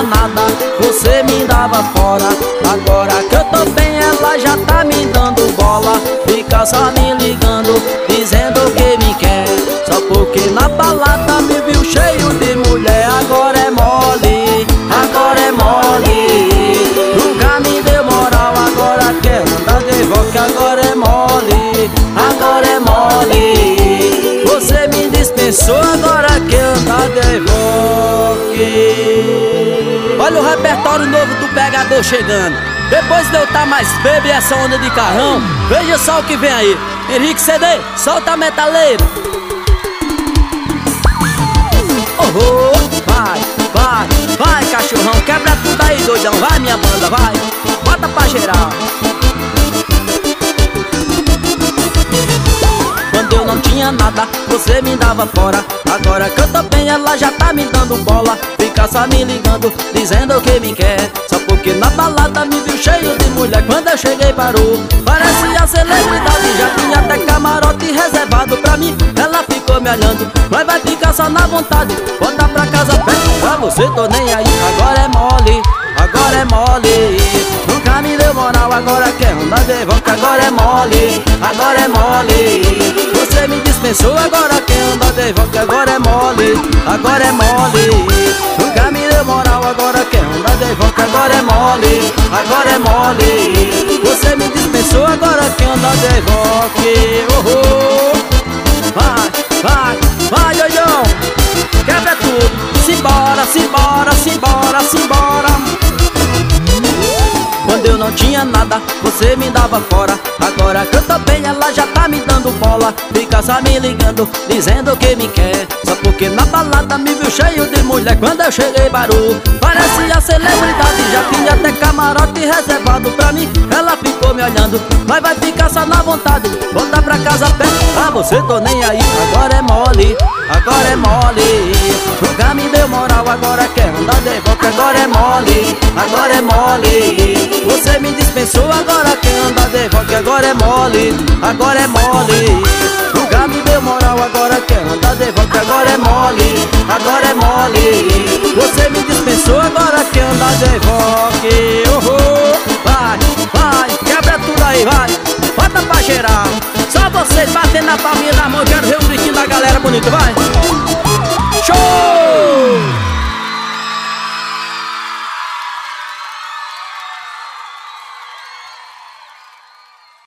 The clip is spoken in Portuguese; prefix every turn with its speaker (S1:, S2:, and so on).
S1: nada, você me dava fora. Agora que eu tô bem, ela já tá me dando bola. Fica só me ligando, dizendo que me quer, só porque na balada me viu cheio de mulher. Agora é mole, agora é mole. Nunca me deu moral, agora quer andar de volta. Agora é mole, agora é mole. Você me dispensou, agora quer andar de volta. Olha o repertório novo do Pegador chegando. Depois de eu tá mais bebo e essa onda de carrão, veja só o que vem aí. Henrique CD, solta a metaleira. Oh, vai, vai, vai, cachorrão, quebra tudo aí, doidão. Vai, minha banda, vai, bota pra geral. Quando eu não tinha nada, você me dava fora. Agora que eu tô bem, ela já tá me dando bola. Fica só me ligando, dizendo que me quer, só porque na balada me viu cheio de mulher. Quando eu cheguei parou, parecia celebridade. Já tinha até camarote reservado pra mim. Ela ficou me olhando, mas vai ficar só na vontade. Volta pra casa perto, pra você tô nem aí. Agora é mole, agora é mole. Nunca me deu moral, agora quer andar de volta. Agora é mole, agora é mole. Você me dispensou, agora quer andar de volta. Agora é mole, agora é mole. Nunca me deu moral, agora quer andar de volta. Agora é mole, agora é mole. Você me dispensou, agora quer andar de volta. Oh, oh. Vai, vai, vai, doidão, quebra tudo. Simbora, simbora, simbora, simbora. Quando eu não tinha nada, você me dava fora. Agora que eu tô bem, ela já tá me dando bola. Fica só me ligando, dizendo que me quer, só porque na balada me viu cheio de mulher. Quando eu cheguei barulho, parecia celebridade. Já tinha até camarote reservado pra mim. Ela ficou me olhando, mas vai ficar só na vontade. Volta pra casa perto, pra você tô nem aí. Agora é mole, agora é mole. Nunca me deu moral, agora quer andar de volta. Agora é mole, agora é mole. Você me dispensou, agora quer andar de volta. Agora é mole, agora é mole. Nunca me deu moral, agora quer andar de volta. Agora é mole, agora é mole. Você me dispensou, agora quer andar de volta. Oh, oh. Vai, vai, quebra tudo aí, vai. Bota pra gerar. Só vocês batendo na palminha da mão. Quero ver o gritinho da galera bonita, vai. Show!